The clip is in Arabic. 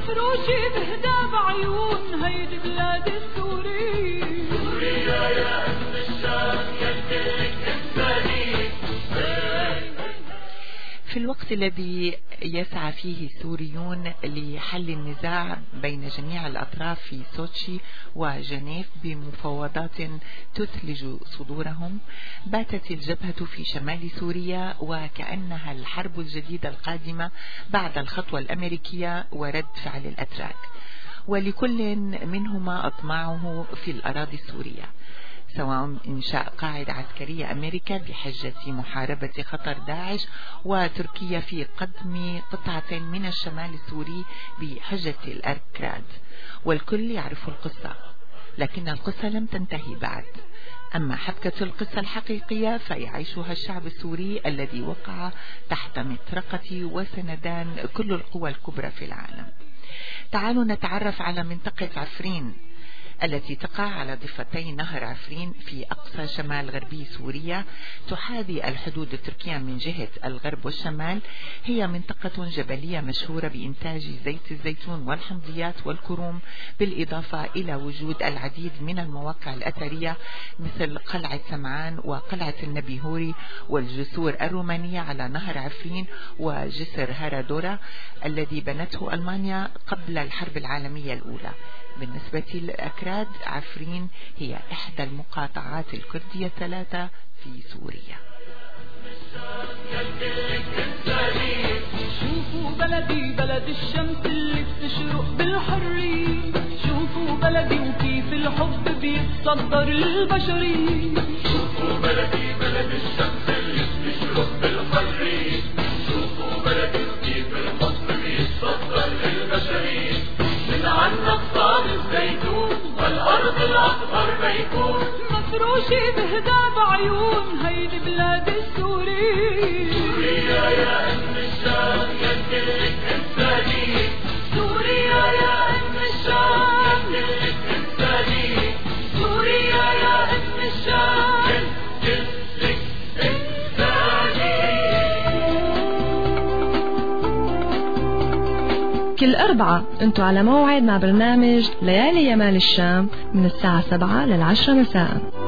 مفروشة بهدى بعيون هيدي بلاد السوري. سوريا يا أم الشام يدلك إنساني. في الوقت الذي يسعى فيه السوريون لحل النزاع بين جميع الأطراف في سوتشي وجنيف بمفاوضات تثلج صدورهم، باتت الجبهة في شمال سوريا وكأنها الحرب الجديدة القادمة بعد الخطوة الأمريكية ورد فعل الأتراك، ولكل منهما أطماعه في الأراضي السورية، سواء إنشاء قاعدة عسكرية أمريكا بحجة محاربة خطر داعش، وتركيا في قدم قطعة من الشمال السوري بحجة الأكراد، والكل يعرف القصة، لكن القصة لم تنتهي بعد. أما حبكة القصة الحقيقية فيعيشها الشعب السوري الذي وقع تحت مطرقة وسندان كل القوى الكبرى في العالم. تعالوا نتعرف على منطقة عفرين التي تقع على ضفتي نهر عفرين في أقصى شمال غربي سوريا، تحاذي الحدود التركية من جهة الغرب والشمال. هي منطقة جبلية مشهورة بإنتاج زيت الزيتون والحمضيات والكروم، بالإضافة إلى وجود العديد من المواقع الأثرية مثل قلعة سمعان وقلعة النبي هوري والجسور الرومانية على نهر عفرين، وجسر هارادورا الذي بنته ألمانيا قبل الحرب العالمية الأولى. بالنسبة للأكراد، عفرين هي إحدى المقاطعات الكردية الثلاثة في سوريا. شوفوا بلدي بلد الشمس اللي بتشرق بالحرية، شوفوا بلدي وكيف الحب بيتصدر للبشرية. شوفوا بلدي بلد الشمس اللي بتشرق بالحرية، شوفوا بلدي وكيف الحب بيتصدر للبشرية. من عنا صار الزيتون والأرض الأخضر بيكون، مفروشة بهدى بعيون هيدي بلاد السوري. سوريا يا أم الشام يدلك إنساني. سوريا يا أم الشام يدلك إنساني. سوريا يا أم الشام يدلك إنساني. كل أربعة أنتوا على موعد مع برنامج ليالي يمال الشام من الساعة 7 لل10 مساء.